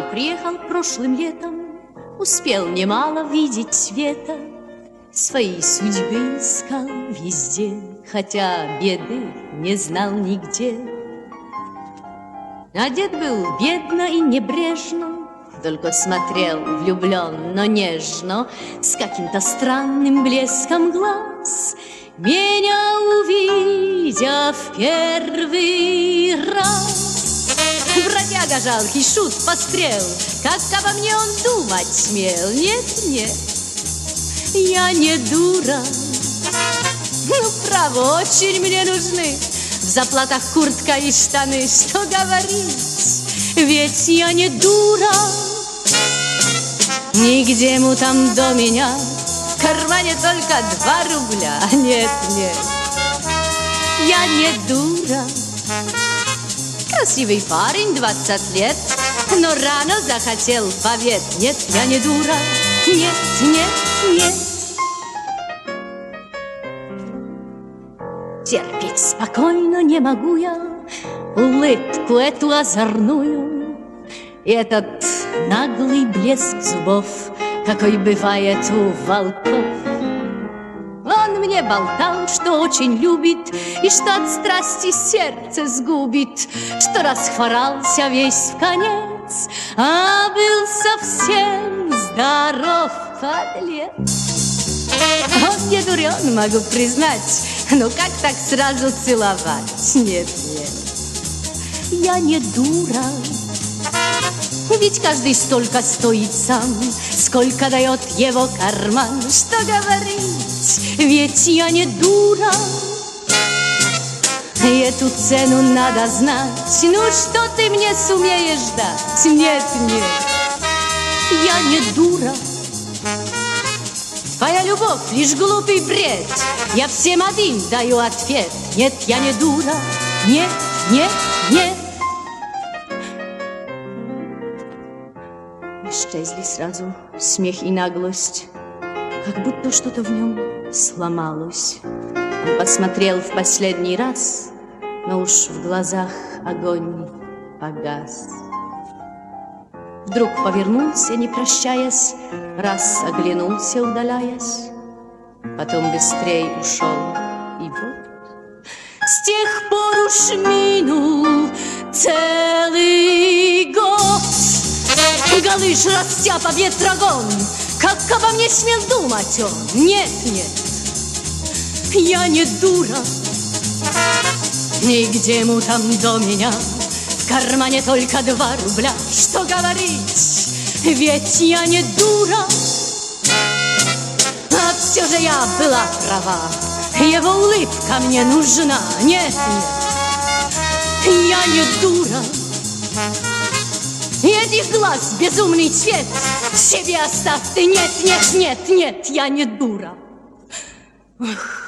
приехал прошлым летом, успел немало видеть света, своей судьбы искал везде, хотя беды не знал нигде. Одет был бедно и небрежно, только смотрел влюбленно, нежно, с каким-то странным блеском глаз. Меня увидя в первый раз, бродяга жалкий, шут, пострел, как обо мне он думать смел? Нет, нет, я не дура. Ну, право, очень мне нужны в заплатах куртка и штаны. Что говорить, ведь я не дура. Нигде ему там до меня, в кармане только 2 рубля. Нет, нет, я не дура. Красивый парень, 20 лет, но рано захотел повет. Нет, я не дура. Нет, нет, нет. Терпеть спокойно не могу я улыбку эту озорную и этот наглый блеск зубов, какой бывает у волков. Он мне болтал, что очень любит и что от страсти сердце сгубит, что расхворался весь в конец, а был совсем здоров, подлец. Он не дурен, могу признать, но как так сразу целовать? Нет, нет, я не дура. Ведь каждый столько стоит сам, сколько дает его карман. Что говорить, ведь я не дура. Эту цену надо знать. Ну что ты мне сумеешь дать? Нет, нет, я не дура. Твоя любовь лишь глупый бред, я всем один даю ответ. Нет, я не дура. Нет, нет, нет. Исчезли сразу смех и наглость, как будто что-то в нем сломалось. Он посмотрел в последний раз, но уж в глазах огонь погас. Вдруг повернулся, не прощаясь, раз оглянулся, удаляясь, потом быстрей ушел, и вот с тех пор уж минул целый год. Галыш растяпа ветрогон, как обо мне смел думать он? Нет, нет, я не дура. Нигде ему там до меня, в кармане только 2 рубля. Что говорить, ведь я не дура. А все же я была права, его улыбка мне нужна. Нет, нет, я не дура. Этих глаз безумный цвет себе оставь ты. Нет, нет, нет, нет, я не дура. Ох.